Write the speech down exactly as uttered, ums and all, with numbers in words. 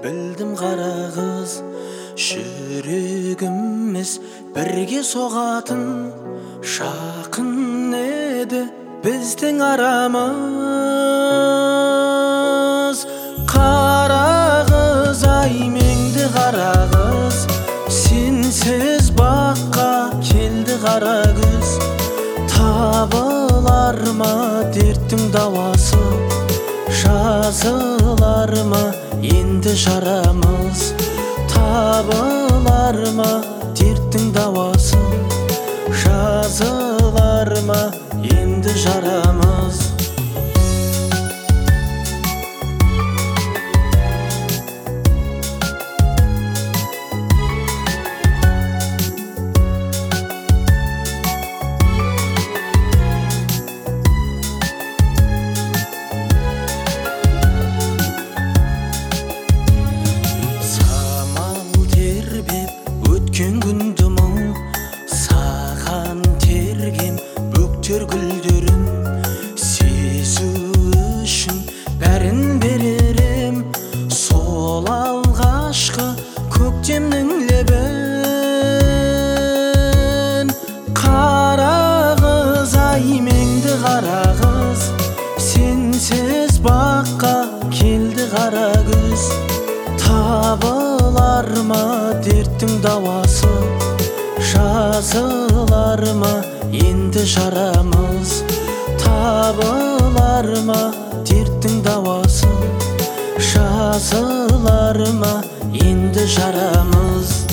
Bildim qara kız, жүрегіміз бірге соғатын. Жақын еді біздің арамыз. Қара қыз, ай меңді қара қыз, сенсіз баққа келді қара күз. Табылар ма дерттің дауасы, жазылар ма енді жарамыз. Табылар ма дерттің дауасы, жазылар ма енді жарамыз. Өткен күнді мұң, саған тергем бөктер гүлдерін. Сезу үшін бәрін беререм, сол алғашқы көктемнің лебін. Қара қыз, ай меңді қара қыз, сенсіз баққа келді қара күз. Табылар ма дерттің дауасы, жазылар ма енді жарамыз. Табылар ма дерттің дауасы, жазылар ма енді жарамыз.